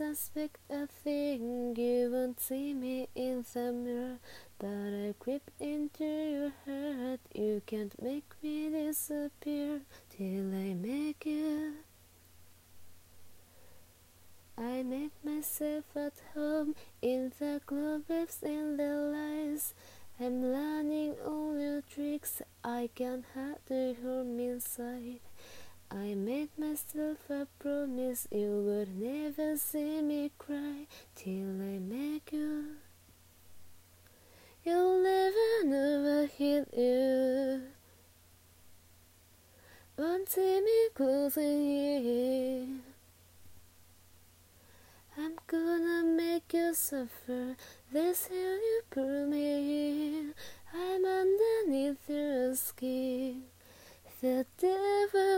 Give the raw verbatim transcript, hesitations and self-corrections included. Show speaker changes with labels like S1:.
S1: suspect a thing. You won't see me in the mirror, but I creep into your heart. You can't make me disappear till I make you. I make myself at home in the cobwebs and the lies. I'm learning all your tricks. I can't hide the harm inside. I made myself a promise you would never see me cry till I make you. You'll never know I hit you. Won't see me closing here. I'm gonna make you suffer. This hell you put me in. I'm underneath your skin. The devil